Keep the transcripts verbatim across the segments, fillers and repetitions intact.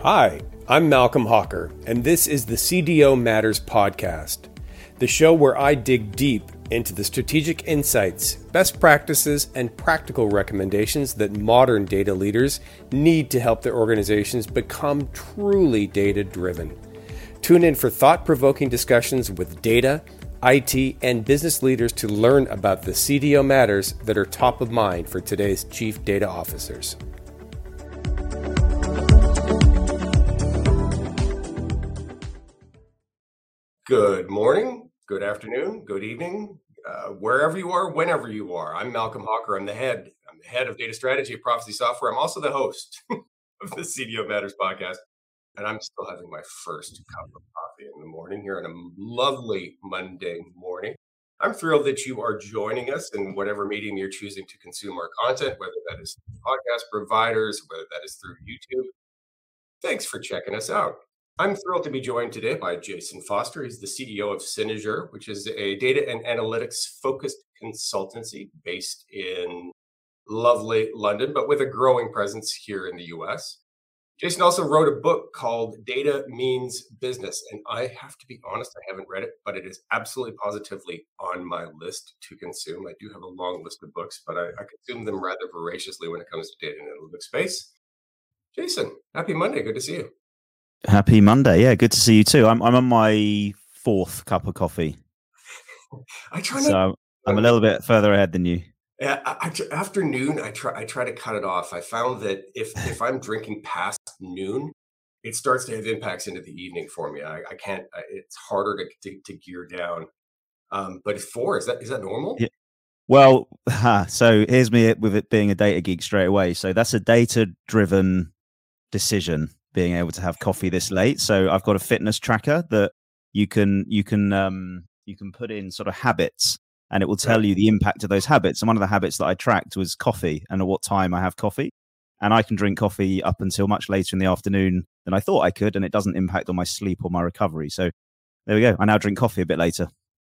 Hi, I'm Malcolm Hawker, and this is the C D O Matters podcast, the show where I dig deep into the strategic insights, best practices, and practical recommendations that modern data leaders need to help their organizations become truly data-driven. Tune in for thought-provoking discussions with data, I T, and business leaders to learn about the C D O matters that are top of mind for today's chief data officers. Good morning, good afternoon, good evening, uh, wherever you are, whenever you are. I'm Malcolm Hawker. I'm the head. I'm the head of data strategy at Prophecy Software. I'm also the host of the C D O Matters podcast, and I'm still having my first cup of coffee in the morning here on a lovely Monday morning. I'm thrilled that you are joining us in whatever medium you're choosing to consume our content, whether that is podcast providers, whether that is through YouTube. Thanks for checking us out. I'm thrilled to be joined today by Jason Foster. He's the C E O of Cynosure, which is a data and analytics focused consultancy based in lovely London, but with a growing presence here in the U S. Jason also wrote a book called Data Means Business, and I have to be honest, I haven't read it, but it is absolutely positively on my list to consume. I do have a long list of books, but I, I consume them rather voraciously when it comes to data and analytics space. Jason, happy Monday. Good to see you. Happy Monday. Yeah, good to see you too. I'm I'm on my fourth cup of coffee. I try so not, I'm a little bit further ahead than you. Yeah, I, I, afternoon, I try I try to cut it off. I found that if if I'm drinking past noon, it starts to have impacts into the evening for me. I, I can't. I, it's harder to, to to gear down. Um, but four is that is that normal? Yeah. Well, so here's me with it being a data geek straight away. So that's a data-driven decision, being able to have coffee this late. So I've got a fitness tracker that you can you can um, you can put in sort of habits, and it will tell Right. you the impact of those habits. And one of the habits that I tracked was coffee and at what time I have coffee. And I can drink coffee up until much later in the afternoon than I thought I could, and it doesn't impact on my sleep or my recovery. So there we go. I now drink coffee a bit later.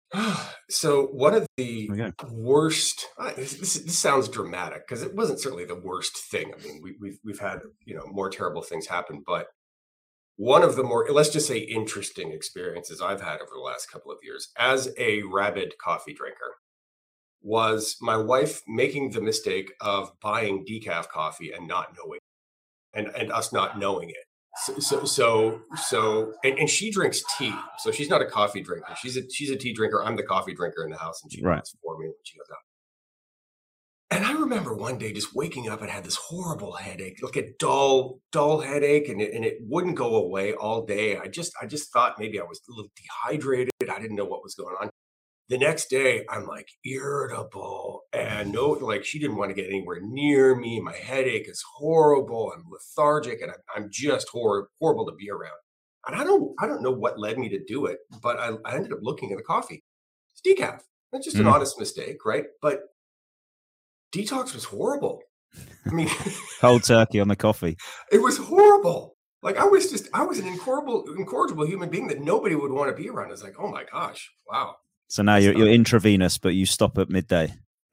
So one of the worst, uh, this, this, this sounds dramatic because it wasn't certainly the worst thing. I mean, we, we've we've had you know more terrible things happen, but one of the more, let's just say, interesting experiences I've had over the last couple of years as a rabid coffee drinker was my wife making the mistake of buying decaf coffee and not knowing, and and us not knowing it. So, so, so, so and, and she drinks tea. So she's not a coffee drinker. She's a, she's a tea drinker. I'm the coffee drinker in the house, and she Right. makes for me when she goes out. And I remember one day just waking up and had this horrible headache, like a dull, dull headache, and it, and it wouldn't go away all day. I just, I just thought maybe I was a little dehydrated. I didn't know what was going on. The next day, I'm like irritable and no, like she didn't want to get anywhere near me. My headache is horrible. I'm lethargic and I'm, I'm just hor- horrible to be around. And I don't, I don't know what led me to do it, but I, I ended up looking at the coffee. It's decaf. That's just an Mm. honest mistake, right? But detox was horrible. I mean, cold turkey on the coffee. It was horrible. Like I was just, I was an incorrigible, incorrigible human being that nobody would want to be around. It's like, oh my gosh, wow. So now you're, you're intravenous, but you stop at midday.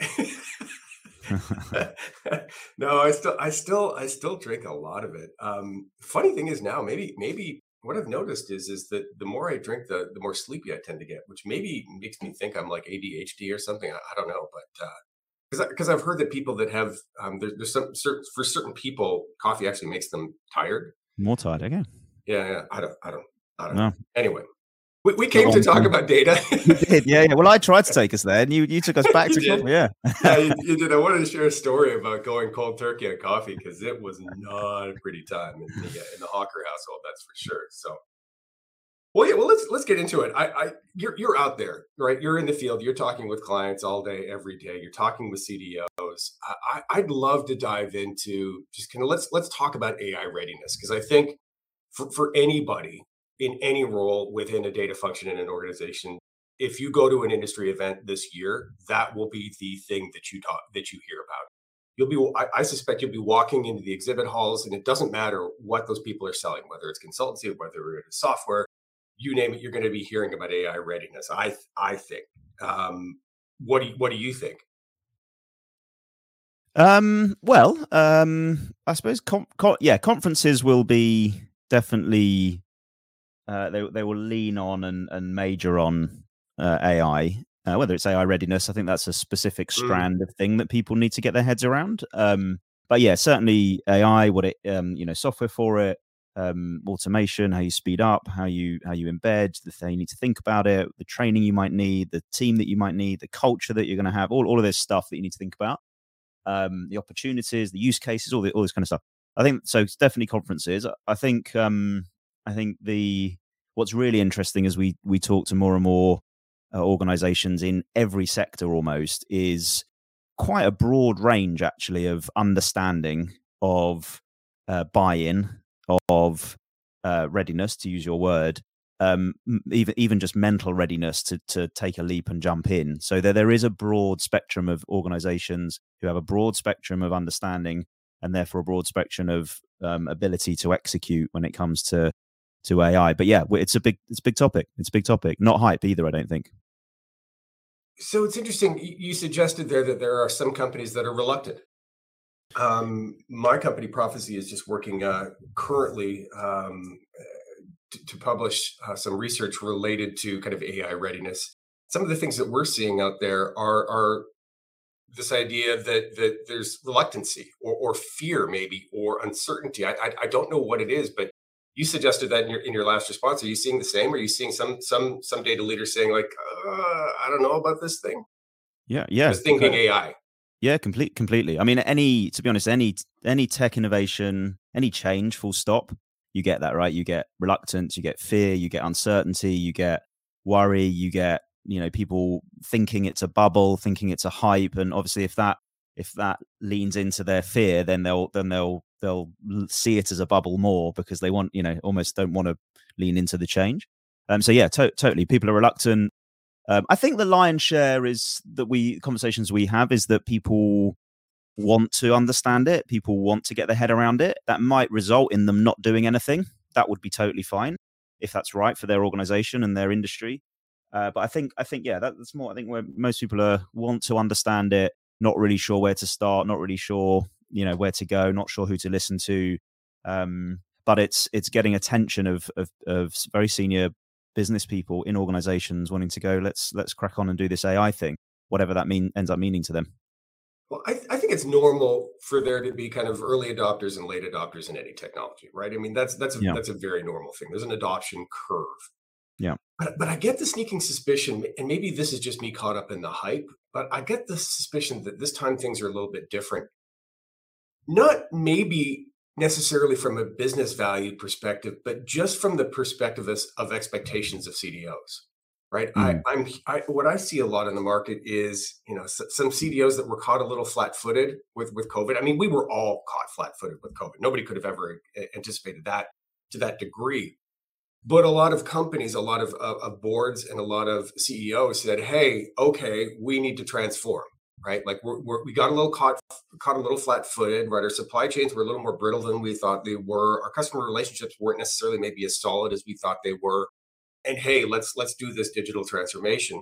No, I still, I still, I still drink a lot of it. Um, funny thing is now, maybe, maybe what I've noticed is, is that the more I drink, the the more sleepy I tend to get, which maybe makes me think I'm like A D H D or something. I, I don't know, but because uh, because I've heard that people that have, um, there, there's some certain for certain people, coffee actually makes them tired. More tired, again. Yeah, yeah. I don't, I don't, I don't no. know. Anyway. We, we came to talk about data. You did, yeah, yeah. Well, I tried to take us there, and you, you took us back to did. coffee, yeah. yeah, you, you did. I wanted to share a story about going cold turkey on coffee because it was not a pretty time in the, in the Hawker household, that's for sure. So, well, yeah. Well, let's let's get into it. I, I, you're you're out there, right? You're in the field. You're talking with clients all day, every day. You're talking with C D Os. I, I'd love to dive into just kind of let's let's talk about A I readiness because I think for for anybody in any role within a data function in an organization, if you go to an industry event this year, that will be the thing that you talk that you hear about. You'll be, I, I suspect you'll be walking into the exhibit halls, and it doesn't matter what those people are selling, whether it's consultancy, whether it's software, you name it, you're going to be hearing about A I readiness. I, I think. Um, what do you, what do you think? Um, well, um, I suppose, com- com- yeah, conferences will be definitely uh, they they will lean on and and major on uh, A I. Uh, whether it's A I readiness, I think that's a specific Mm. strand of thing that people need to get their heads around. Um, but yeah, certainly A I, what it um, you know, software for it, um, automation, how you speed up, how you how you embed, the thing you need to think about it, the training you might need, the team that you might need, the culture that you're going to have, all all of this stuff that you need to think about, um, the opportunities, the use cases, all the all this kind of stuff. I think so. It's definitely conferences. I think um, I think the what's really interesting as we we talk to more and more uh, organizations in every sector almost is quite a broad range actually of understanding of uh, buy-in of uh, readiness, to use your word, um, even even just mental readiness to to take a leap and jump in. So there there is a broad spectrum of organizations who have a broad spectrum of understanding and therefore a broad spectrum of um, ability to execute when it comes to to A I. But yeah, it's a big it's a big topic. It's a big topic. Not hype either, I don't think. So it's interesting. You suggested there that there are some companies that are reluctant. Um, my company, Prophecy, is just working uh, currently um, to, to publish uh, some research related to kind of A I readiness. Some of the things that we're seeing out there are are this idea that that there's reluctancy or, or fear, maybe, or uncertainty. I, I I don't know what it is, but you suggested that in your in your last response. Are you seeing the same? Are you seeing some some some data leaders saying like, uh, I don't know about this thing? Yeah, yeah. This thing being A I. Yeah, complete, completely. I mean, any to be honest, any any tech innovation, any change, full stop, you get that, right? You get reluctance, you get fear, you get uncertainty, you get worry, you get you know people thinking it's a bubble, thinking it's a hype, and obviously, if that if that leans into their fear, then they'll then they'll they'll see it as a bubble more because they want you know almost don't want to lean into the change. Um, so yeah, to- totally, people are reluctant. Um, I think the lion's share is that we conversations we have is that people want to understand it. People want to get their head around it. That might result in them not doing anything. That would be totally fine if that's right for their organization and their industry. Uh, but I think, I think, yeah, that, that's more. I think where most people are want to understand it, not really sure where to start, not really sure, you know, where to go, not sure who to listen to. Um, but it's it's getting attention of of, of very senior business people in organizations wanting to go. Let's let's crack on and do this A I thing, whatever that mean ends up meaning to them. Well, I, I think it's normal for there to be kind of early adopters and late adopters in any technology, right? I mean, that's that's a Yeah, that's a very normal thing. There's an adoption curve. yeah. But, but I get the sneaking suspicion, and maybe this is just me caught up in the hype, but I get the suspicion that this time things are a little bit different. Not maybe necessarily from a business value perspective, but just from the perspective of, of expectations of C D Os, right? I, Mm, I'm I, what I see a lot in the market is you know s- some C D Os that were caught a little flat-footed with with COVID. I mean, we were all caught flat-footed with COVID. Nobody could have ever a- anticipated that to that degree. But a lot of companies, a lot of, of, of boards, and a lot of C E Os said, "Hey, okay, we need to transform." Right? Like we're, we're, we got a little caught, caught a little flat-footed. Right? Our supply chains were a little more brittle than we thought they were. Our customer relationships weren't necessarily maybe as solid as we thought they were. And hey, let's let's do this digital transformation.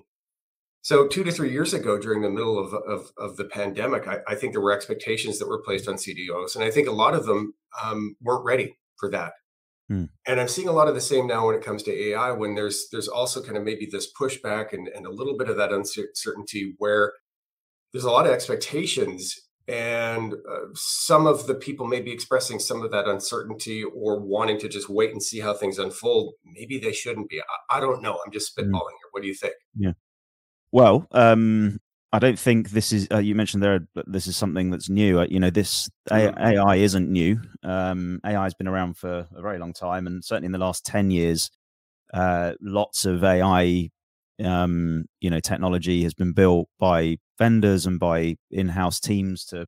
So two to three years ago, during the middle of of, of the pandemic, I, I think there were expectations that were placed on C D Os, and I think a lot of them um, weren't ready for that. mm. And I'm seeing a lot of the same now when it comes to A I, when there's there's also kind of maybe this pushback and, and a little bit of that uncertainty where there's a lot of expectations, and uh, some of the people may be expressing some of that uncertainty or wanting to just wait and see how things unfold. Maybe they shouldn't be. I, I don't know. I'm just Mm, spitballing here. What do you think? yeah. Well, um, I don't think this is. Uh, you mentioned there that this is something that's new. Uh, you know, this A- Mm, AI isn't new. Um, A I has been around for a very long time, and certainly in the last ten years, uh, lots of A I, um, you know, technology has been built by vendors and by in-house teams to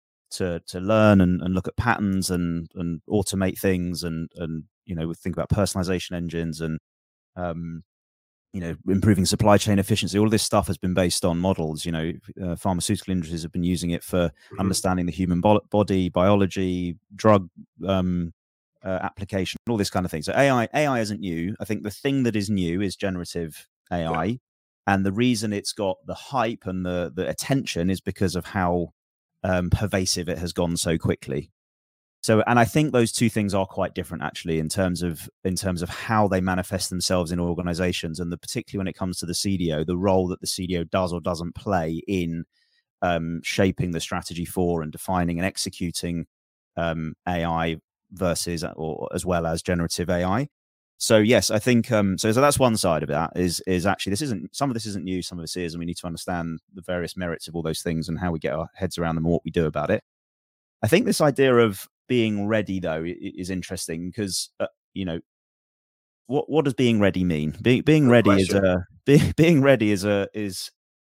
to to learn and, and look at patterns and and automate things and and you know think about personalization engines and um, you know improving supply chain efficiency. All of this stuff has been based on models. You know, uh, pharmaceutical industries have been using it for mhm. understanding the human bo- body, biology, drug um, uh, application, all this kind of thing. So A I A I isn't new. I think the thing that is new is generative Yeah. A I, and the reason it's got the hype and the the attention is because of how um, pervasive it has gone so quickly. So, and I think those two things are quite different, actually, in terms of in terms of how they manifest themselves in organizations, and the, particularly when it comes to the C D O, the role that the C D O does or doesn't play in um, shaping the strategy for and defining and executing um, A I versus or as well as generative A I. So yes, I think um, so. So that's one side of that. Is is actually this isn't some of this isn't new, some of this is, and we need to understand the various merits of all those things and how we get our heads around them and what we do about it. I think this idea of being ready, though, is interesting because uh, you know what what does being ready mean? Being being Good ready is question. a be, being ready is a is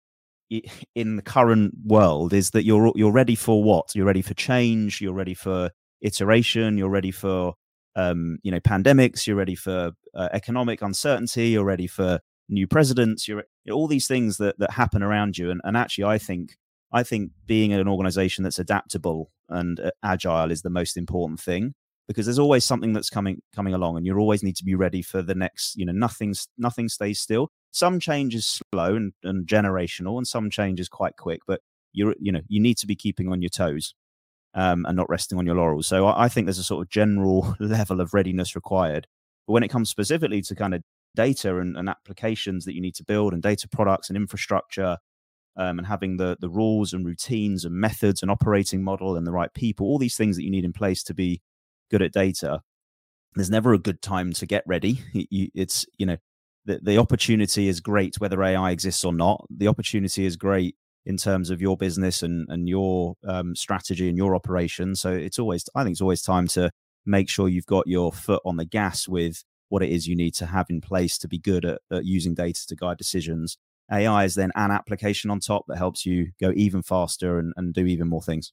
in the current world is that you're you're ready for what? You're ready for change. You're ready for iteration. You're ready for um, you know pandemics. You're ready for uh, economic uncertainty. You're ready for new presidents. You're, you're all these things that that happen around you. And and actually, I think I think being an organization that's adaptable and uh, agile is the most important thing, because there's always something that's coming coming along, and you always need to be ready for the next. You know, nothing's nothing stays still. Some change is slow and, and generational, and some change is quite quick. But you you know you need to be keeping on your toes um, and not resting on your laurels. So I, I think there's a sort of general level of readiness required. But when it comes specifically to kind of data and, and applications that you need to build, and data products and infrastructure, um, and having the the rules and routines and methods and operating model and the right people, all these things that you need in place to be good at data, there's never a good time to get ready. It's, you know, the, the opportunity is great whether A I exists or not. The opportunity is great in terms of your business and, and your um, strategy and your operation. So it's always, I think it's always time to make sure you've got your foot on the gas with what it is you need to have in place to be good at, at using data to guide decisions. A I is then an application on top that helps you go even faster and, and do even more things.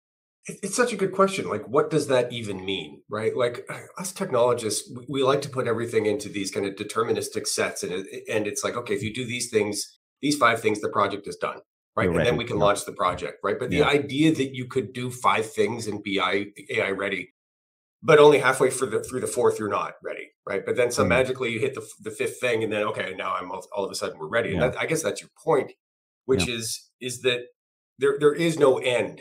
It's such a good question. Like, what does that even mean, right? Like, us technologists, we, we like to put everything into these kind of deterministic sets, and it, and it's like, okay, if you do these things, these five things, the project is done, right? You're And then ready. we can Yeah. launch the project, right? But the Yeah. idea that you could do five things and be A I ready, but only halfway through the through the fourth, you're not ready, right? But then some Mm. magically you hit the the fifth thing, and then okay, now I'm all, all of a sudden we're ready. And Yeah. that, I guess that's your point, Yeah. which is is that there there is no end.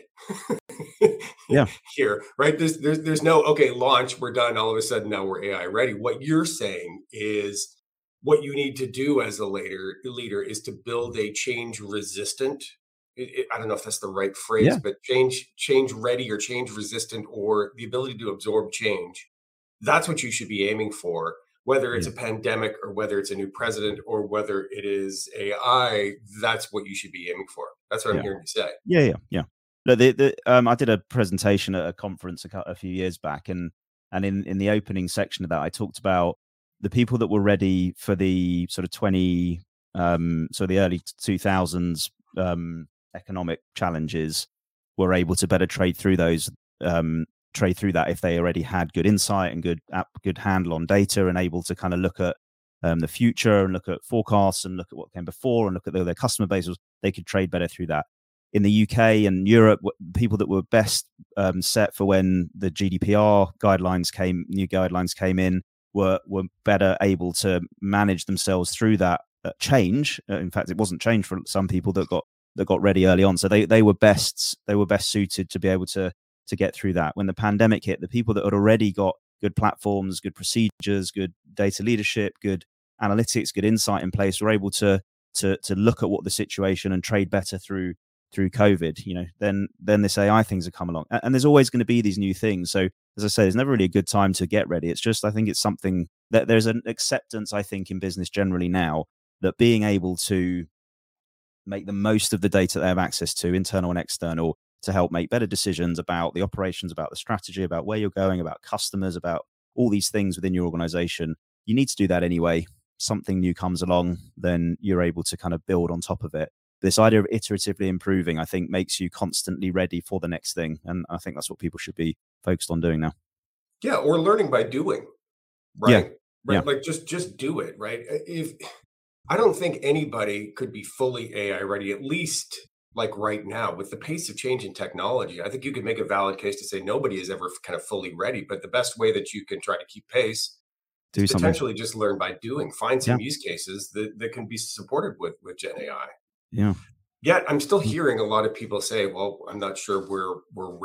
Yeah. Here, right? There's there's there's no okay, launch, we're done. All of a sudden now we're A I ready. What you're saying is what you need to do as a leader leader is to build a change resistant. It, it, I don't know if that's the right phrase, Yeah. but change change ready or change resistant, or the ability to absorb change. That's what you should be aiming for, whether it's Yeah. a pandemic or whether it's a new president or whether it is A I. That's what you should be aiming for. That's what I'm Yeah. hearing you say. Yeah. Yeah. Yeah. No, the, the, um, I did a presentation at a conference a, cou- a few years back, and and in, in the opening section of that, I talked about the people that were ready for the sort of twenty, um, so the early two thousands um, economic challenges were able to better trade through those, um, trade through that if they already had good insight and good app, good handle on data, and able to kind of look at um, the future and look at forecasts and look at what came before and look at their, their customer base. They could trade better through that. In the U K and Europe, people that were best um, set for when the G D P R guidelines came, new guidelines came in, were were better able to manage themselves through that uh, change. Uh, in fact, it wasn't change for some people that got that got ready early on. So they they were best they were best suited to be able to to get through that. When the pandemic hit, the people that had already got good platforms, good procedures, good data leadership, good analytics, good insight in place were able to to to look at what the situation and trade better through through COVID, you know, then then this A I things have come along, and, and there's always going to be these new things. So as I say, there's never really a good time to get ready. It's just I think it's something that there's an acceptance, I think, in business generally now, that being able to make the most of the data they have access to, internal and external, to help make better decisions about the operations, about the strategy, about where you're going, about customers, about all these things within your organization. You need to do that anyway. Something new comes along, then you're able to kind of build on top of it. This idea of iteratively improving, I think, makes you constantly ready for the next thing. And I think that's what people should be focused on doing now. Yeah, or learning by doing, Yeah. right? Right. Yeah. Like just just do it, right? If I don't think anybody could be fully A I ready, at least like right now, with the pace of change in technology. I think you could make a valid case to say nobody is ever kind of fully ready. But the best way that you can try to keep pace is Do something. potentially just learn by doing. Find Yeah. some use cases that, that can be supported with with Gen A I. Yeah. Yet I'm still Mm. hearing a lot of people say, well, I'm not sure we're we're ready.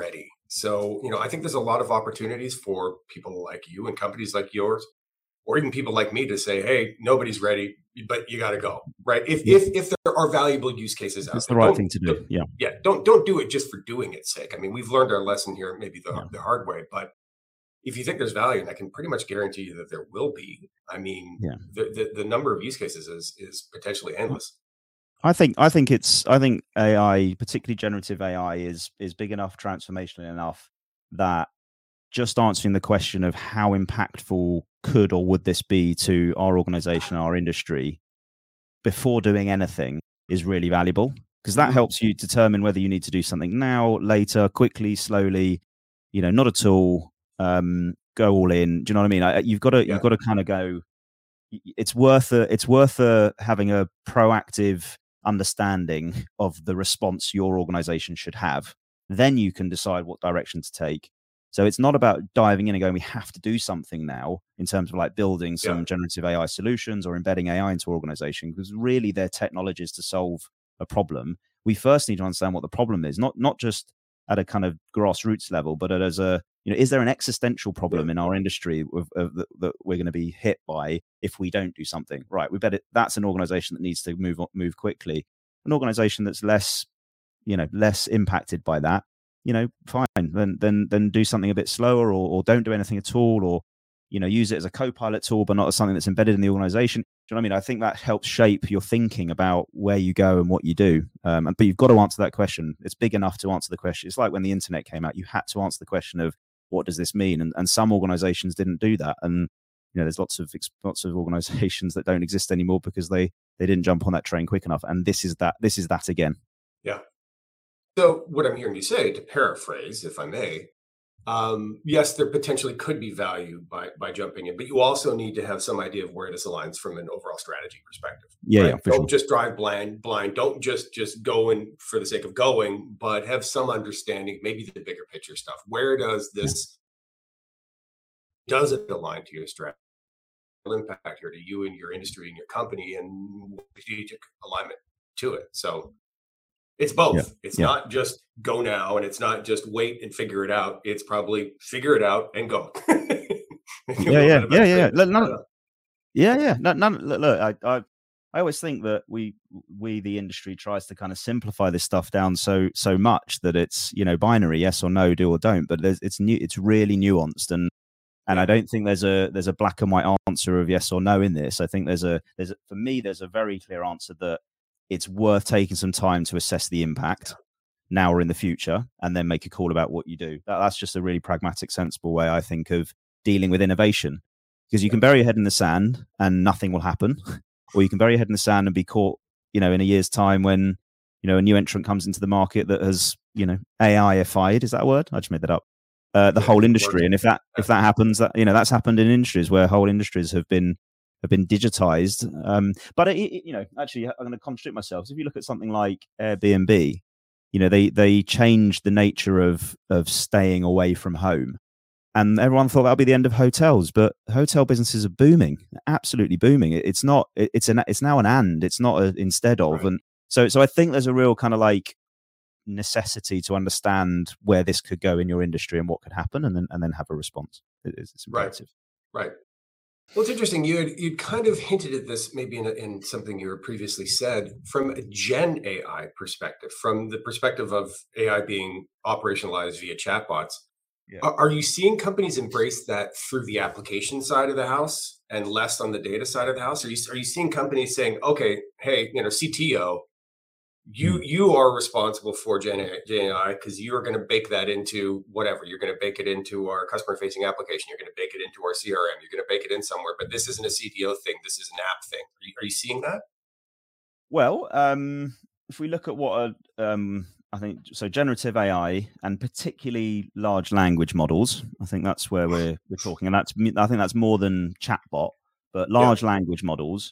So, you know, I think there's a lot of opportunities for people like you and companies like yours, or even people like me to say, hey, nobody's ready, but you got to go, right? If, Yeah. if if there are valuable use cases out It's the there, right don't, thing to do. don't Yeah. yeah, don't don't do it just for doing its sake. I mean, we've learned our lesson here, maybe the, Yeah. the hard way, but if you think there's value, and I can pretty much guarantee you that there will be, I mean, Yeah. the, the, the number of use cases is is potentially endless. I think I think it's I think A I, particularly generative A I, is is big enough, transformational enough that just answering the question of how impactful could or would this be to our organization, our industry, before doing anything is really valuable, because that Mhm. helps you determine whether you need to do something now, later, quickly, slowly, you know, not at all, um, go all in. Do you know what I mean? I, you've got to Yeah. you've got to kind of go. It's worth a, it's worth a, having a proactive understanding of the response your organization should have. Then you can decide what direction to take. So it's not about diving in and going, we have to do something now in terms of like building some Yeah. generative A I solutions or embedding A I into organization, because really they're technologies to solve a problem. We first need to understand what the problem is, not not just at a kind of grassroots level, but as a, you know, is there an existential problem Yeah. in our industry of, of, that, that we're going to be hit by if we don't do something? Right, we better. That's an organization that needs to move move quickly. An organization that's less, you know, less impacted by that, you know, fine. Then then then do something a bit slower, or, or don't do anything at all, or, you know, use it as a co-pilot tool, but not as something that's embedded in the organization. Do you know what I mean? I think that helps shape your thinking about where you go and what you do. Um, but you've got to answer that question. It's big enough to answer the question. It's like when the internet came out, you had to answer the question of what does this mean? And, and some organizations didn't do that. And, you know, there's lots of lots of organizations that don't exist anymore because they they didn't jump on that train quick enough. And this is that. This is that again. Yeah. So what I'm hearing you say, to paraphrase, if I may, um, yes, there potentially could be value by by jumping in, but you also need to have some idea of where this aligns from an overall strategy perspective, Yeah, right? yeah, for Don't sure. just drive blind, blind. Don't just just go in for the sake of going, but have some understanding, maybe the bigger picture stuff. Where does Yeah. this does it align to your strategy? Impact here to you and your industry and your company, and strategic alignment to it. So it's Yeah. both. It's Yeah. not just go now, and it's not just wait and figure it out. It's probably figure it out and go. Maybe a Yeah, little yeah, bit of a yeah, yeah. trade. Look, I none, don't know. yeah, yeah. No, none. Look, look I, I, I always think that we, we, the industry, tries to kind of simplify this stuff down so, so much that it's, you know, binary, yes or no, do or don't. But there's, it's new. It's really nuanced, and and Yeah, I don't think there's a there's a black and white answer of yes or no in this. I think there's a there's a, for me there's a very clear answer that it's worth taking some time to assess the impact now or in the future, and then make a call about what you do. That, that's just a really pragmatic, sensible way, I think, of dealing with innovation. Because you yeah, can bury your head in the sand and nothing will happen, or you can bury your head in the sand and be caught, you know, in a year's time when, you know, a new entrant comes into the market that has, you know, A I-ified. Is that a word? I just made that up. Uh, the yeah. whole It industry, works. and if that Yeah, if that happens, that, you know, that's happened in industries where whole industries have been have been digitized. Um, but it, it, you know, actually, I'm going to contradict myself. So if you look at something like Airbnb, you know, they they changed the nature of of staying away from home, and everyone thought that would be the end of hotels. But hotel businesses are booming, absolutely booming. It, it's not. It, it's an. It's now an and. It's not a instead of. right, And so so I think there's a real kind of like necessity to understand where this could go in your industry and what could happen, and then and then have a response. It, it's, it's right, imperative. right. Well, it's interesting. You had you'd kind of hinted at this maybe in, a, in something you were previously said from a Gen A I perspective, from the perspective of A I being operationalized via chatbots. Yeah. Are, are you seeing companies embrace that through the application side of the house and less on the data side of the house? Are you are you seeing companies saying, okay, hey, you know, C T O, you Mm. you are responsible for Gen A I because you are going to bake that into whatever. You're going to bake it into our customer facing application. You're going to bake it into our C R M. You're going to bake it in somewhere. But this isn't a C T O thing. This is an app thing. Are you, are you seeing that? Well, um, if we look at what a, um, I think so, generative A I and particularly large language models. I think that's where we're we're talking, and that's I think that's more than chatbot, but Yeah. large language models.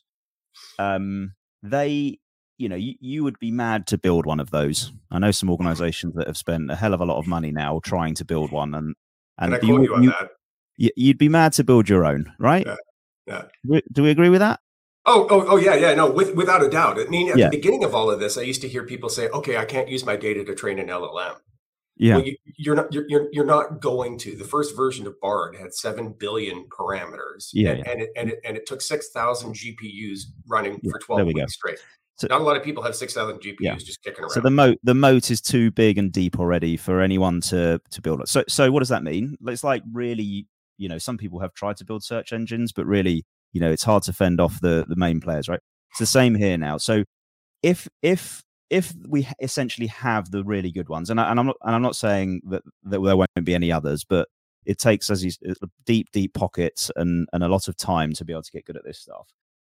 Um, they, you know, you, you would be mad to build one of those. I know some organizations that have spent a hell of a lot of money now trying to build one, and And I and quote you you on you that. you'd be mad to build your own, right? Yeah. Yeah. Do we agree with that? Oh, oh, oh, yeah, yeah. No, with, without a doubt. I mean, at the Yeah. beginning of all of this, I used to hear people say, "Okay, I can't use my data to train an L L M." Yeah. Well, you, you're not you're, you're you're not going to. The first version of Bard had seven billion parameters, Yeah. and Yeah. and it and it, and it took six thousand G P Us running Yeah. for There twelve we go. weeks straight. So, Not a lot of people have six thousand yeah. G P Us just kicking So around. the moat, the moat is too big and deep already for anyone to to build it. So, so what does that mean? It's like really, you know, some people have tried to build search engines, but really, you know, it's hard to fend off the the main players, right? It's the same here now. So if if if we essentially have the really good ones, and, I, and I'm not and I'm not saying that that there won't be any others, but it takes as you deep deep pockets and and a lot of time to be able to get good at this stuff.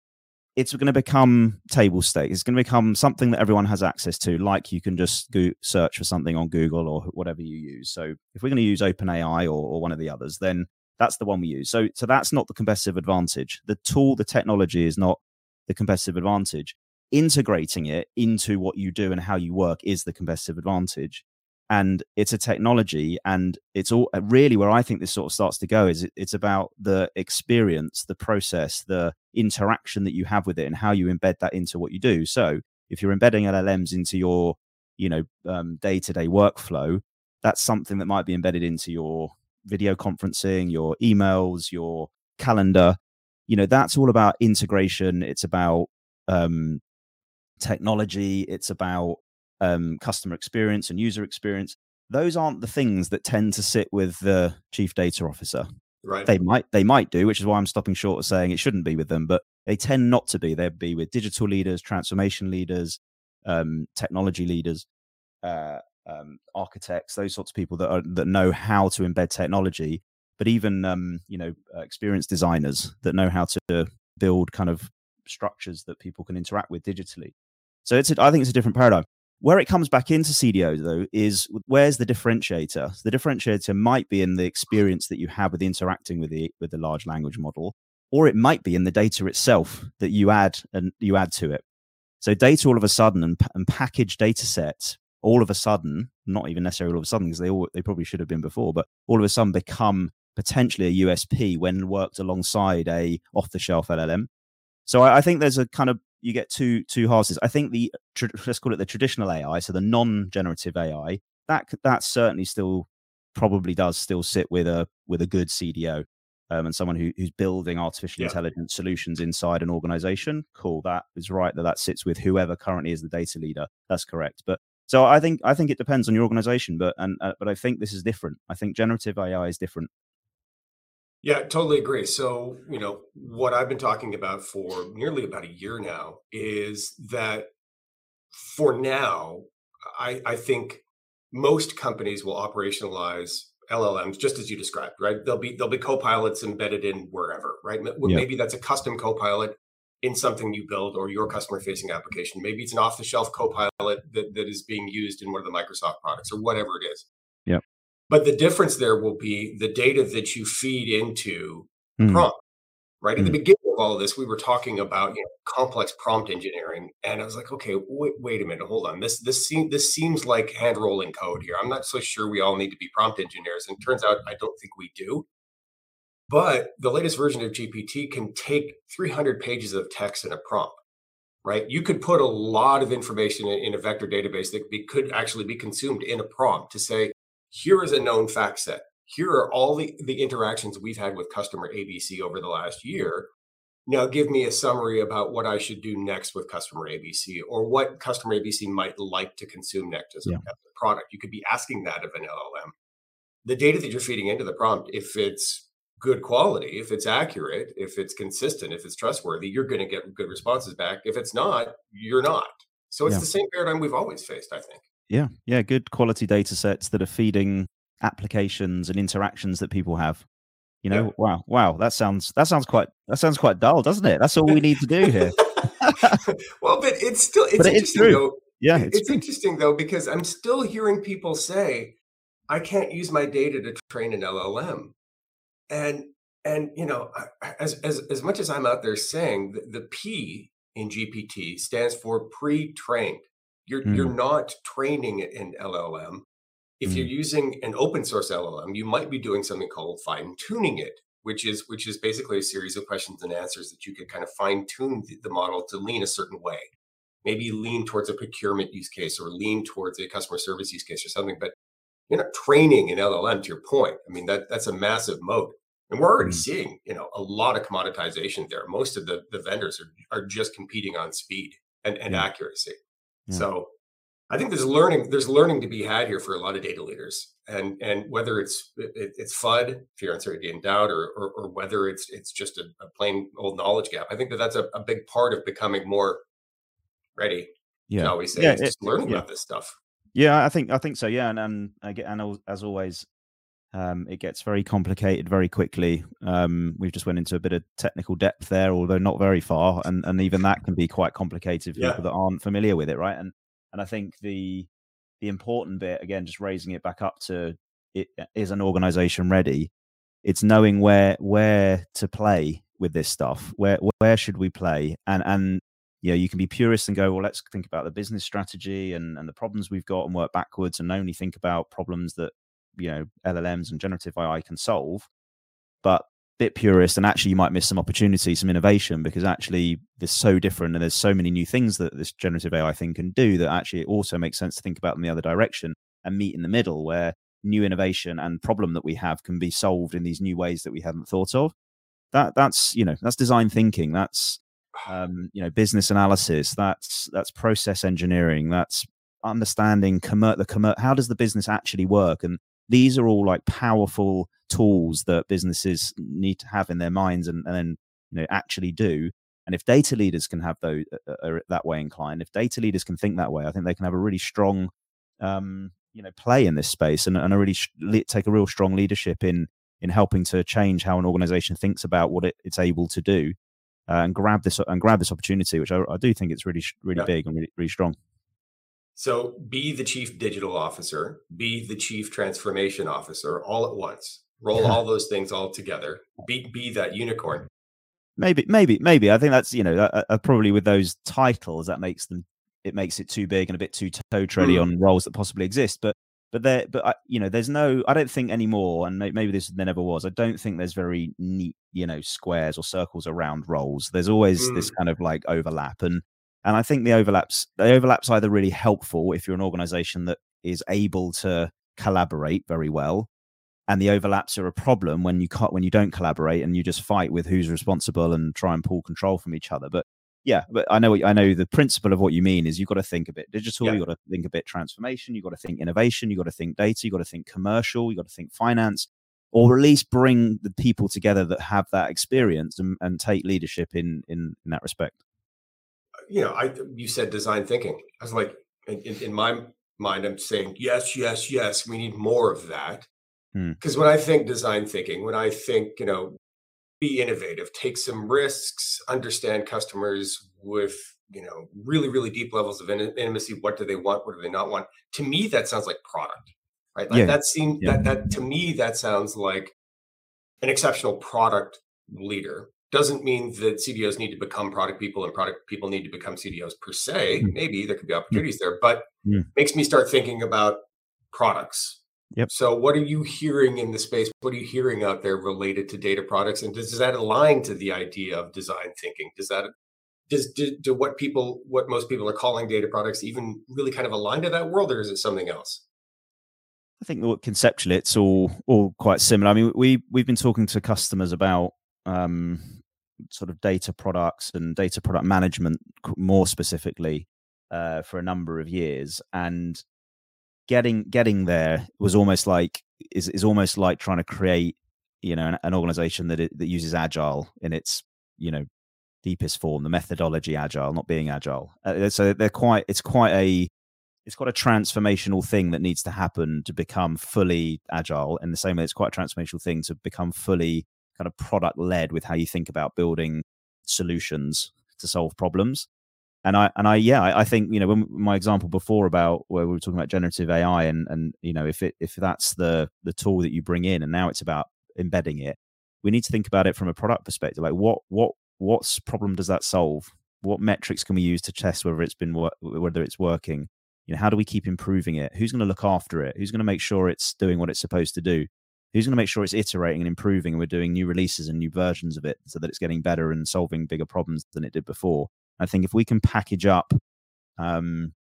It's going to become table stakes. It's going to become something that everyone has access to, like you can just go search for something on Google or whatever you use. So if we're going to use OpenAI or, or one of the others, then that's the one we use. So so that's not the competitive advantage. The tool, the technology is not the competitive advantage. Integrating it into what you do and how you work is the competitive advantage. And it's a technology, and it's all really where I think this sort of starts to go is it, it's about the experience, the process, the interaction that you have with it, and how you embed that into what you do. So if you're embedding L L Ms into your, you know, um, day-to-day workflow, that's something that might be embedded into your video conferencing, your emails, your calendar. You know, that's all about integration. It's about um, technology. It's about um, customer experience and user experience. Those aren't the things that tend to sit with the chief data officer. Right. They might, they might do, which is why I'm stopping short of saying it shouldn't be with them, but they tend not to be. They'd be with digital leaders, transformation leaders, um, technology leaders, uh, um, architects, those sorts of people that are, that know how to embed technology, but even, um, you know, uh, experienced designers that know how to build kind of structures that people can interact with digitally. So it's, a, I think it's a different paradigm. Where it comes back into C D O, though, is where's the differentiator? The differentiator might be in the experience that you have with interacting with the with the large language model, or it might be in the data itself that you add and you add to it. So data all of a sudden and, and packaged data sets all of a sudden, not even necessarily all of a sudden, because they all, they probably should have been before, but all of a sudden become potentially a U S P when worked alongside a off-the-shelf L L M. So I, I think there's a kind of, you get two two halves. I think the tr- let's call it the traditional A I, so the non-generative A I, that that certainly still probably does still sit with a with a good C D O um, and someone who, who's building artificial Yeah. intelligence solutions inside an organization. Cool, that is right. That that sits with whoever currently is the data leader. That's correct. But so I think I think it depends on your organization. But and uh, but I think this is different. I think generative A I is different. Yeah, totally agree. So, you know, what I've been talking about for nearly about a year now is that for now, I, I think most companies will operationalize L L Ms just as you described, right? There'll be there'll be co-pilots embedded in wherever, right? Yeah. Maybe that's a custom co-pilot in something you build or your customer-facing application. Maybe it's an off-the-shelf co-pilot that, that is being used in one of the Microsoft products or whatever it is. Yeah. But the difference there will be the data that you feed into the Mm. prompt, right? At the Mm. beginning of all of this, we were talking about, you know, complex prompt engineering, and I was like, okay, wait, wait a minute, hold on. This this seems this seems like hand rolling code here. I'm not so sure we all need to be prompt engineers, and it turns out I don't think we do. But the latest version of G P T can take three hundred pages of text in a prompt, right? You could put a lot of information in, in a vector database that be, could actually be consumed in a prompt to say, here is a known fact set. Here are all the, the interactions we've had with customer A B C over the last year. Now give me a summary about what I should do next with customer A B C or what customer A B C might like to consume next as a, Yeah. as a product. You could be asking that of an L L M. The data that you're feeding into the prompt, if it's good quality, if it's accurate, if it's consistent, if it's trustworthy, you're going to get good responses back. If it's not, you're not. So it's Yeah. the same paradigm we've always faced, I think. Yeah. Yeah. Good quality data sets that are feeding applications and interactions that people have. You know, Yeah. wow, wow, that sounds that sounds quite that sounds quite dull, doesn't it? That's all we need to do here. Well, but it's still it's But it is interesting true. though. Yeah, It- it's It's true. interesting though because I'm still hearing people say, I can't use my data to train an L L M. And and you know, I- as as as much as I'm out there saying the, the P in G P T stands for pre-trained. You're you're Mm, not training an L L M. If you're mm, using an open source L L M, you might be doing something called fine tuning it, which is which is basically a series of questions and answers that you could kind of fine tune the, the model to lean a certain way. Maybe lean towards a procurement use case or lean towards a customer service use case or something. But you know, training in L L M, to your point. I mean, that that's a massive moat. And we're already Mm. seeing, you know, a lot of commoditization there. Most of the, the vendors are, are just competing on speed and, and Yeah. accuracy. Yeah. So I think there's learning, there's learning to be had here for a lot of data leaders. And and whether it's it, it's FUD, fear, uncertainty, and doubt, or or, or whether it's it's just a, a plain old knowledge gap, I think that that's a, a big part of becoming more ready, Yeah. shall we say, Yeah. is It, just learning yeah. about this stuff. Yeah. I think I think so. Yeah. And and again, and al- as always, um, it gets very complicated very quickly. Um, we've just went into a bit of technical depth there, although not very far, and and even that can be quite complicated for Yeah. people that aren't familiar with it, right? And and I think the the important bit, again, just raising it back up to, it is an organization ready? It's knowing where where to play with this stuff. Where where should we play? And and you know, you can be purist and go, well, let's think about the business strategy and and the problems we've got and work backwards and only think about problems that, you know, L L Ms and generative A I can solve. But bit purist, and actually you might miss some opportunity, some innovation, because actually it's so different and there's so many new things that this generative A I thing can do that actually it also makes sense to think about in the other direction and meet in the middle, where new innovation and problem that we have can be solved in these new ways that we haven't thought of. That that's you know that's design thinking. That's um, you know business analysis. That's that's process engineering. That's understanding commer- the commer- how does the business actually work. And these are all like powerful tools that businesses need to have in their minds and, and then you know actually do. And if data leaders can have those uh, are that way inclined, if data leaders can think that way, I think they can have a really strong um, you know play in this space and, and a really sh- le- take a real strong leadership in in helping to change how an organization thinks about what it, it's able to do, uh, and grab this and grab this opportunity, which I, I do think it's really really Yeah. big and really, really strong. So be the chief digital officer, be the chief transformation officer all at once. Roll all those things all together. Be be that unicorn. Maybe, maybe, maybe. I think that's you know uh, uh, probably with those titles that makes them it makes it too big and a bit too toe tready Mm. on roles that possibly exist. But but there, but I, you know, there's no. I don't think anymore, and may- maybe this there never was. I don't think there's very neat, you know, squares or circles around roles. There's always this Mm. kind of like overlap, and and I think the overlaps the overlaps either really helpful if you're an organization that is able to collaborate very well, and the overlaps are a problem when you can't when you don't collaborate and you just fight with who's responsible and try and pull control from each other. But yeah, but I know what, I know the principle of what you mean is you've got to think a bit digital, Yeah. you've got to think a bit transformation, you've got to think innovation, you've got to think data, you've got to think commercial, you've got to think finance, or at least bring the people together that have that experience and, and take leadership in, in in that respect. You know, I you said design thinking. I was like, in, in, in my mind, I'm saying yes, yes, yes. We need more of that. Hmm. Because when I think design thinking, when I think, you know, be innovative, take some risks, understand customers with, you know, really, really deep levels of in- intimacy. What do they want? What do they not want? To me, that sounds like product, right? Like Yeah, that seems yeah, that that to me that sounds like an exceptional product leader. Doesn't mean that C D Os need to become product people and product people need to become C D Os per se. Hmm. Maybe there could be Hmm. opportunities there, but Hmm. makes me start thinking about products. Yep. So what are you hearing in the space? What are you hearing out there related to data products? And does, does that align to the idea of design thinking? Does that does do, do what people what most people are calling data products even really kind of align to that world, or is it something else? I think that conceptually it's all all quite similar. I mean, we we've been talking to customers about um, sort of data products and data product management c- more specifically uh, for a number of years, and getting getting there was almost like is is almost like trying to create you know an, an organization that it, that uses agile in its you know deepest form, the methodology agile, not being agile. Uh, so they're quite it's quite a it's quite a transformational thing that needs to happen to become fully agile, in the same way it's quite a transformational thing to become fully kind of product led with how you think about building solutions to solve problems. And I and I yeah, I, I think you know when my example before about where we were talking about generative A I and and you know if it if that's the the tool that you bring in and now it's about embedding it, we need to think about it from a product perspective. Like what what what's problem does that solve? What metrics can we use to test whether it's been wor- whether it's working? You know, how do we keep improving it? Who's going to look after it? Who's going to make sure it's doing what it's supposed to do? Who's going to make sure it's iterating and improving and we're doing new releases and new versions of it so that it's getting better and solving bigger problems than it did before? I think if we can package up um,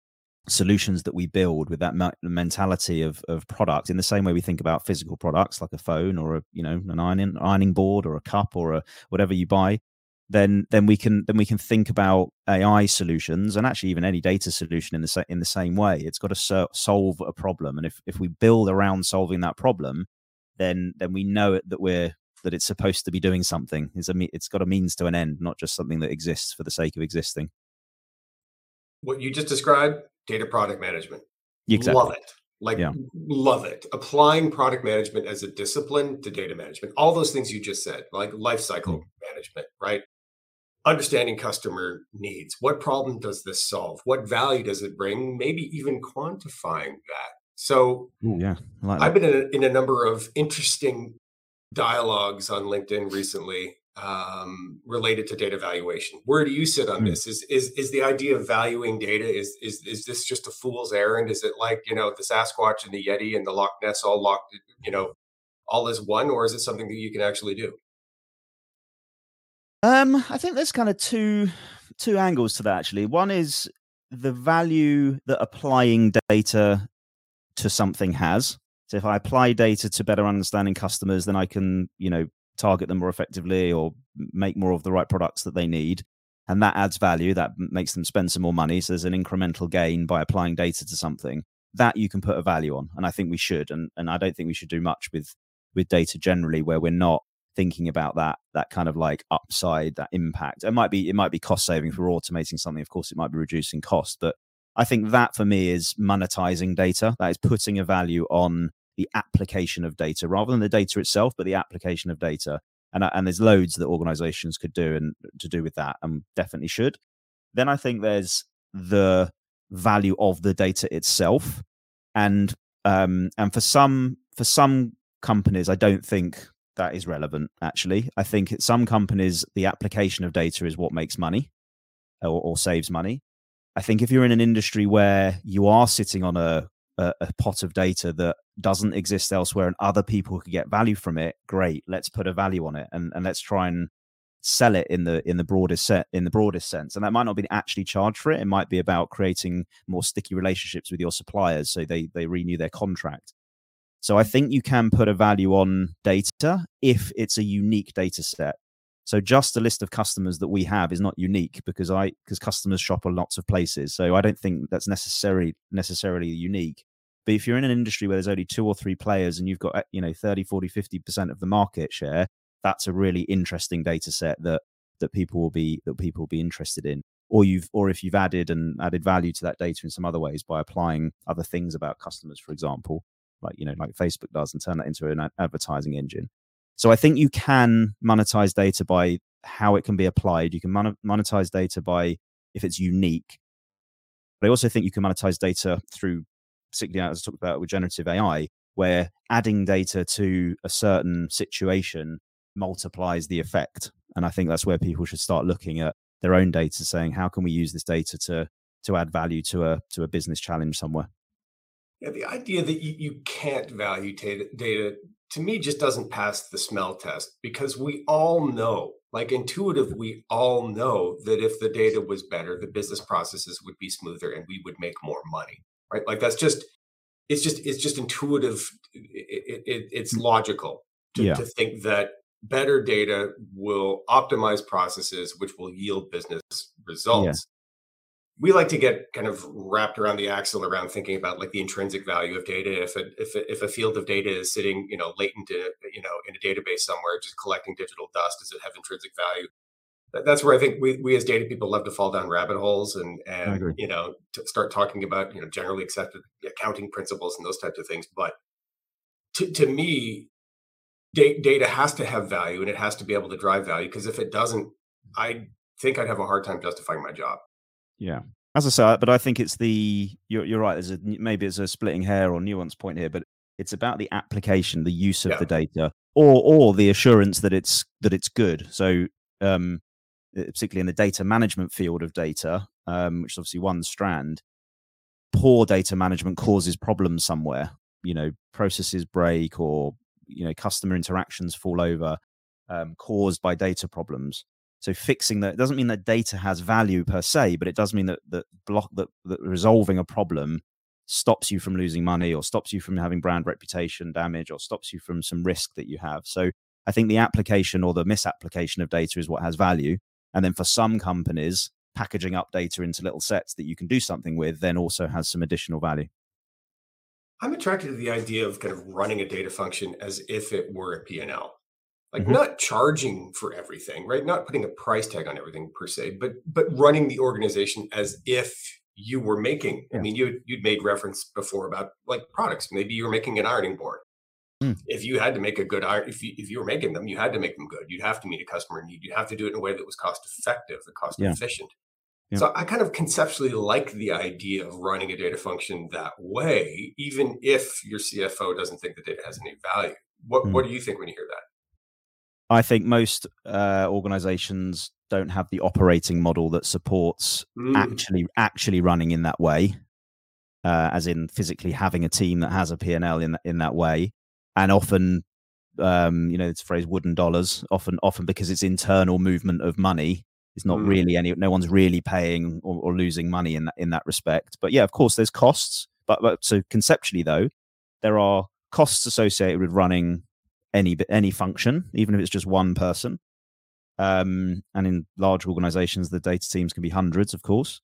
solutions that we build with that mentality of of product, in the same way we think about physical products like a phone or a, you know, an ironing ironing board or a cup or a whatever you buy, then then we can then we can think about A I solutions, and actually even any data solution in the sa- in the same way. It's got to so- solve a problem, and if if we build around solving that problem, then then we know it, that we're that it's supposed to be doing something. It's a it's got a means to an end, not just something that exists for the sake of existing. What you just described, data product management. Exactly. Love it. Like, Yeah. love it. Applying product management as a discipline to data management. All those things you just said, like life cycle Mm. management, right? Understanding customer needs. What problem does this solve? What value does it bring? Maybe even quantifying that. So Ooh, yeah, I like I've that. been in a, in a number of interesting dialogues on LinkedIn recently, um, related to data valuation. Where do you sit on Mm. this? Is is is the idea of valuing data, is is is this just a fool's errand? Is it like, you know, the Sasquatch and the Yeti and the Loch Ness all locked, you know, all as one, or is it something that you can actually do? Um, I think there's kind of two two angles to that actually. One is the value that applying data to something has. So if I apply data to better understanding customers, then I can, you know, target them more effectively or make more of the right products that they need. And that adds value. That makes them spend some more money. So there's an incremental gain by applying data to something that you can put a value on. And I think we should. And and I don't think we should do much with with data generally where we're not thinking about that that kind of like upside, that impact. It might be it might be cost saving if we're automating something. Of course, it might be reducing cost, but I think that for me is monetizing data. That is putting a value on the application of data rather than the data itself, but the application of data. And, and there's loads that organizations could do and to do with that, and definitely should. Then I think there's the value of the data itself. And um, and for some for some companies, I don't think that is relevant, actually. I think at some companies, the application of data is what makes money or, or saves money. I think if you're in an industry where you are sitting on a, a, a pot of data that doesn't exist elsewhere and other people could get value from it, great. Let's put a value on it and, and let's try and sell it in the in the broadest set in the broadest sense. And that might not be actually charged for it. It might be about creating more sticky relationships with your suppliers so they they renew their contract. So I think you can put a value on data if it's a unique data set. So just a list of customers that we have is not unique because I because customers shop on lots of places. So I don't think that's necessarily necessarily unique. But if you're in an industry where there's only two or three players and you've got, you know, thirty, forty, fifty percent of the market share, that's a really interesting data set that that people will be that people will be interested in. Or you've or if you've added and added value to that data in some other ways by applying other things about customers, for example, like, you know, like Facebook does, and turn that into an advertising engine. So I think you can monetize data by how it can be applied. You can mon- monetize data by if it's unique. But I also think you can monetize data through, particularly as I talked about with generative A I, where adding data to a certain situation multiplies the effect. And I think that's where people should start looking at their own data, saying, how can we use this data to to add value to a to a business challenge somewhere? Yeah, the idea that you, you can't value data, data to me just doesn't pass the smell test, because we all know, like intuitive, we all know that if the data was better, the business processes would be smoother and we would make more money, right? Like that's just, it's just, it's just intuitive. It, it, it's logical to, Yeah, to think that better data will optimize processes, which will yield business yeah, results. We like to get kind of wrapped around the axle around thinking about like the intrinsic value of data. If a if a, if a field of data is sitting, you know, latent in, you know, in a database somewhere, just collecting digital dust, does it have intrinsic value? That, that's where I think we we as data people love to fall down rabbit holes and I and agree. you know to start talking about, you know, generally accepted accounting principles and those types of things. But to to me, da- data has to have value and it has to be able to drive value, because if it doesn't, I think I'd have a hard time justifying my job. Yeah. As I say, but I think it's the you're you're right. There's a maybe it's a splitting hair or nuance point here, but it's about the application, the use of Yeah. the data, or or the assurance that it's that it's good. So, um, uh, particularly in the data management field of data, um, which is obviously one strand, poor data management causes problems somewhere. You know, processes break, or you know, customer interactions fall over, um, caused by data problems. So fixing that doesn't mean that data has value per se, but it does mean that that block that, that resolving a problem stops you from losing money, or stops you from having brand reputation damage, or stops you from some risk that you have. So I think the application or the misapplication of data is what has value. And then for some companies, packaging up data into little sets that you can do something with then also has some additional value. I'm attracted to the idea of kind of running a data function as if it were a P and L. Like, Mhm. not charging for everything, right? Not putting a price tag on everything per se, but but running the organization as if you were making. I Yeah. mean, you you'd made reference before about like products. Maybe you were making an ironing board. Mm. If you had to make a good iron, if you if you were making them, you had to make them good. You'd have to meet a customer need. You'd have to do it in a way that was cost effective and cost Yeah. efficient. Yeah. So I kind of conceptually like the idea of running a data function that way, even if your C F O doesn't think the data has any value. What Mm. what do you think when you hear that? I think most uh, organizations don't have the operating model that supports Mm. actually actually running in that way, uh, as in physically having a team that has a P and L in in that way, and often, um, you know, it's the phrase "wooden dollars." Often, often because it's internal movement of money. It's not Mm. really any. No one's really paying or, or losing money in that in that respect. But yeah, of course, there's costs. But, but so conceptually, though, there are costs associated with running any any function, even if it's just one person. Um, and in large organizations, the data teams can be hundreds, of course,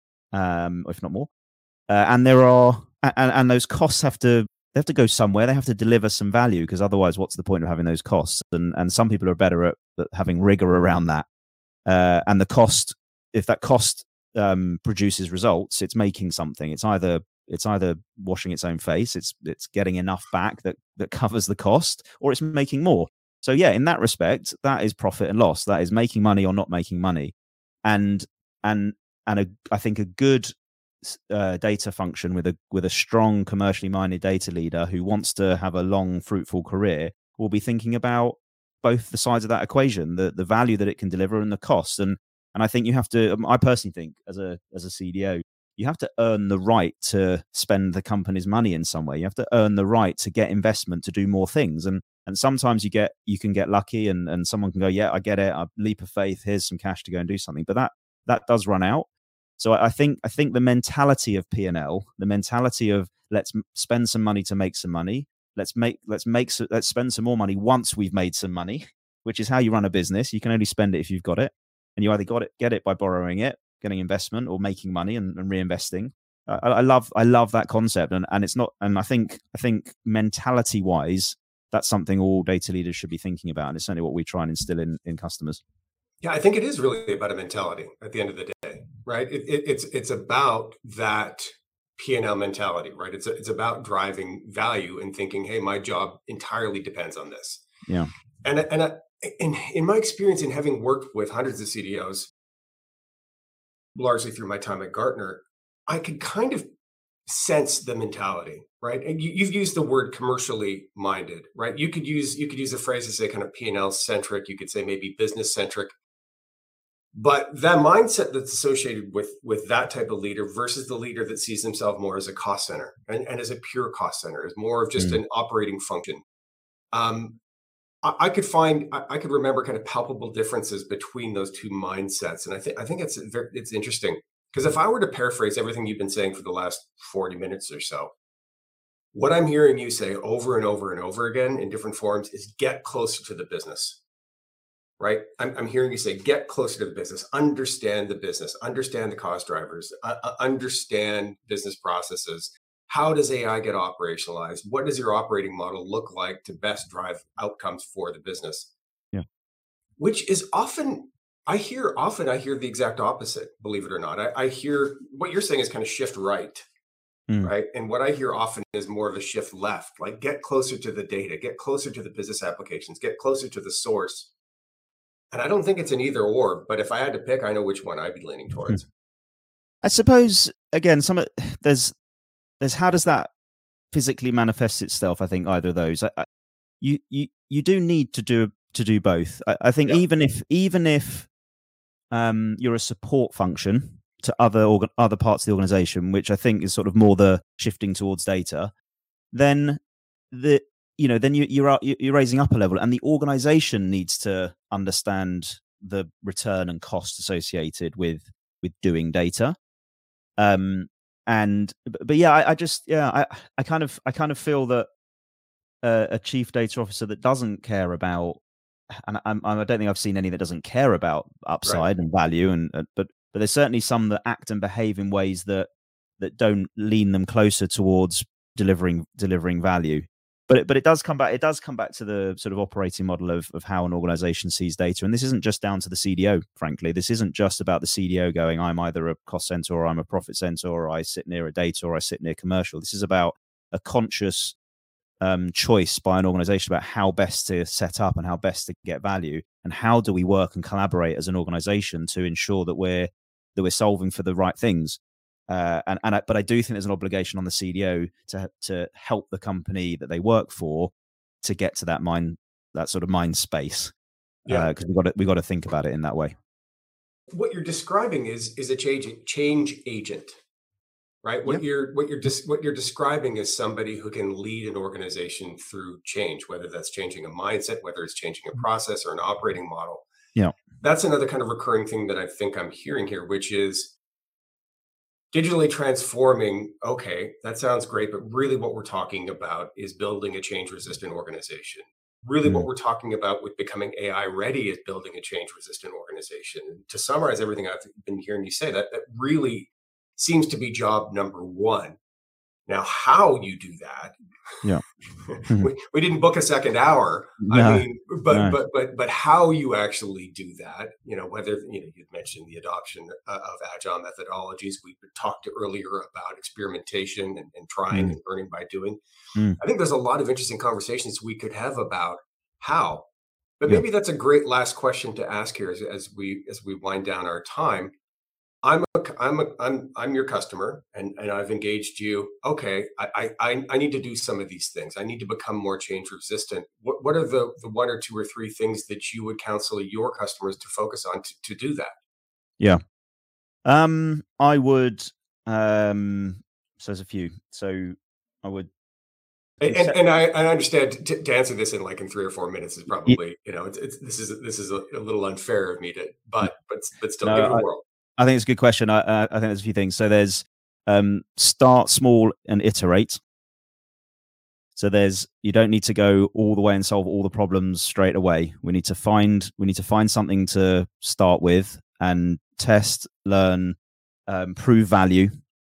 um, if not more. Uh, and there are and, and those costs have to they have to go somewhere. They have to deliver some value, because otherwise, what's the point of having those costs? And and some people are better at, at having rigor around that. Uh, and the cost, if that cost um, produces results, it's making something. It's either it's either washing its own face, it's it's getting enough back that that covers the cost, or it's making more. So yeah, in that respect, that is profit and loss. That is making money or not making money. And and and a, I think a good uh, data function with a with a strong commercially minded data leader who wants to have a long, fruitful career will be thinking about both the sides of that equation, the the value that it can deliver and the cost. And and I think you have to. I personally think, as a as a C D O, you have to earn the right to spend the company's money in some way. You have to earn the right to get investment to do more things. And and sometimes you get you can get lucky, and and someone can go, yeah, I get it, a leap of faith. Here's some cash to go and do something. But that that does run out. So I think I think the mentality of P and L, the mentality of let's spend some money to make some money. Let's make let's make let's spend some more money once we've made some money, which is how you run a business. You can only spend it if you've got it, and you either got it get it by borrowing it, getting investment, or making money and, and reinvesting. Uh, I, I love I love that concept, and and it's not. And I think I think mentality wise, that's something all data leaders should be thinking about, and it's certainly what we try and instill in in customers. Yeah, I think it is really about a mentality at the end of the day, right? It, it, it's it's about that P and L mentality, right? It's a, it's about driving value and thinking, hey, my job entirely depends on this. Yeah, and and I, in in my experience in having worked with hundreds of C D Os, largely through my time at Gartner, I could kind of sense the mentality, right? And you, you've used the word commercially minded, right? You could use you could use a phrase to say kind of P and L centric. You could say maybe business centric. But that mindset that's associated with with that type of leader versus the leader that sees himself more as a cost center and, and as a pure cost center, as more of just mm. an operating function. Um, I, I could find I, I could remember kind of palpable differences between those two mindsets, and I think I think it's very, it's interesting, because if I were to paraphrase everything you've been saying for the last forty minutes or so, what I'm hearing you say over and over and over again in different forms is get closer to the business. Right? I'm, I'm hearing you say, get closer to the business, understand the business, understand the cost drivers, uh, understand business processes. How does A I get operationalized? What does your operating model look like to best drive outcomes for the business? Yeah. Which is often, I hear, often I hear the exact opposite, believe it or not. I, I hear what you're saying is kind of shift right. Mm. Right. And what I hear often is more of a shift left, like get closer to the data, get closer to the business applications, get closer to the source. And I don't think it's an either or, but if I had to pick, I know which one I'd be leaning towards. I suppose again, some of, there's there's how does that physically manifest itself? I think either of those. I, I, you you you do need to do to do both. I, I think Yeah. even if even if um, you're a support function to other organ, other parts of the organization, which I think is sort of more the shifting towards data, then the you know then you, you're you're raising up a level, and the organization needs to understand the return and cost associated with with doing data. Um, and but, but yeah, I, I just yeah, I I kind of I kind of feel that uh, a chief data officer that doesn't care about, and I, I don't think I've seen any that doesn't care about upside right. and value, and uh, but but there's certainly some that act and behave in ways that that don't lean them closer towards delivering delivering value. But it, but it does come back. It does come back to the sort of operating model of of how an organization sees data. And this isn't just down to the C D O. Frankly, this isn't just about the C D O going, I'm either a cost center or I'm a profit center, or I sit near a data or I sit near commercial. This is about a conscious um, choice by an organization about how best to set up and how best to get value, and how do we work and collaborate as an organization to ensure that we're that we're solving for the right things. Uh, and and I, but I do think there's an obligation on the C D O to to help the company that they work for to get to that mind that sort of mind space. Yeah, because uh, we got to we got to think about it in that way. What you're describing is is a change change agent, right? What yeah. you're what you're des- what you're describing is somebody who can lead an organization through change, whether that's changing a mindset, whether it's changing a process or an operating model. Yeah, that's another kind of recurring thing that I think I'm hearing here, which is digitally transforming. Okay, that sounds great, but really what we're talking about is building a change-resistant organization. Really mm. what we're talking about with becoming A I ready is building a change-resistant organization. And to summarize everything I've been hearing you say, that, that really seems to be job number one. Now, how you do that? Yeah, we, we didn't book a second hour. No, I mean, but no. but but but how you actually do that? You know, whether you know you'd mentioned the adoption of agile methodologies. We talked earlier about experimentation and, and trying mm. and learning by doing. Mm. I think there's a lot of interesting conversations we could have about how. But yeah. maybe that's a great last question to ask here as, as we as we wind down our time. I'm a, I'm a, I'm I'm your customer, and, and I've engaged you. Okay, I, I I need to do some of these things. I need to become more change resistant. What what are the the one or two or three things that you would counsel your customers to focus on to, to do that? Yeah, um, I would. Um, so there's a few. So I would. And, and, and I, I understand to, to answer this in like in three or four minutes is probably yeah. you know it's, it's this is this is a, a little unfair of me to but but but still no, give it a whirl. I think it's a good question. I, uh, I think there's a few things. So there's um, start small and iterate. So there's you don't need to go all the way and solve all the problems straight away. We need to find we need to find something to start with and test, learn, um, prove value,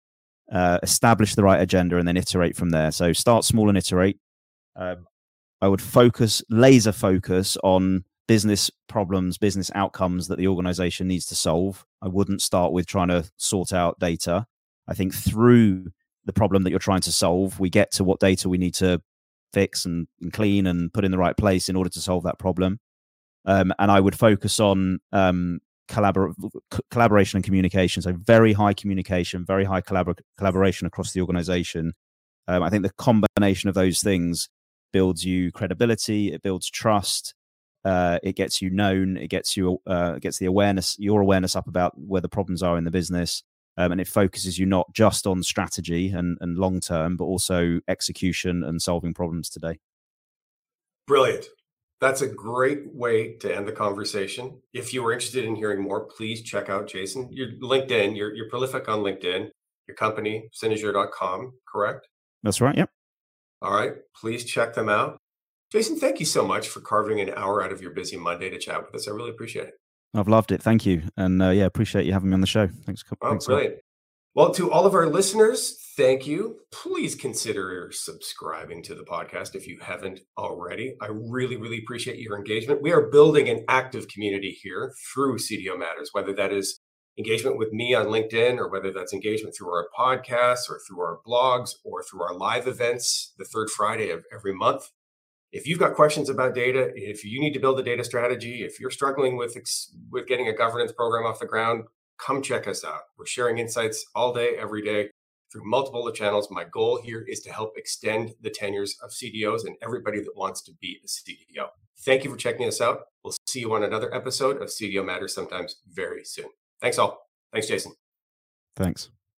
uh, establish the right agenda, and then iterate from there. So start small and iterate. Um, I would focus, laser focus on business problems, business outcomes that the organization needs to solve. I wouldn't start with trying to sort out data. I think through the problem that you're trying to solve, we get to what data we need to fix and, and clean and put in the right place in order to solve that problem. Um, and I would focus on um, collabor- collaboration and communication. So very high communication, very high collabor- collaboration across the organization. Um, I think the combination of those things builds you credibility, it builds trust, Uh, it gets you known, it gets you, uh, it gets the awareness, your awareness up about where the problems are in the business, um, and it focuses you not just on strategy and, and long term, but also execution and solving problems today. Brilliant. That's a great way to end the conversation. If you are interested in hearing more, please check out Jason. Your LinkedIn, you're, you're prolific on LinkedIn, your company, Synergere dot com, correct? That's right, yep. All right, please check them out. Jason, thank you so much for carving an hour out of your busy Monday to chat with us. I really appreciate it. I've loved it. Thank you. And uh, yeah, appreciate you having me on the show. Thanks. Oh, thanks brilliant. Well, to all of our listeners, thank you. Please consider subscribing to the podcast if you haven't already. I really, really appreciate your engagement. We are building an active community here through C D O Matters, whether that is engagement with me on LinkedIn or whether that's engagement through our podcasts or through our blogs or through our live events the third Friday of every month. If you've got questions about data, if you need to build a data strategy, if you're struggling with with getting a governance program off the ground, come check us out. We're sharing insights all day, every day through multiple channels. My goal here is to help extend the tenures of C D Os and everybody that wants to be a C D O. Thank you for checking us out. We'll see you on another episode of C D O Matters sometimes very soon. Thanks all. Thanks, Jason. Thanks.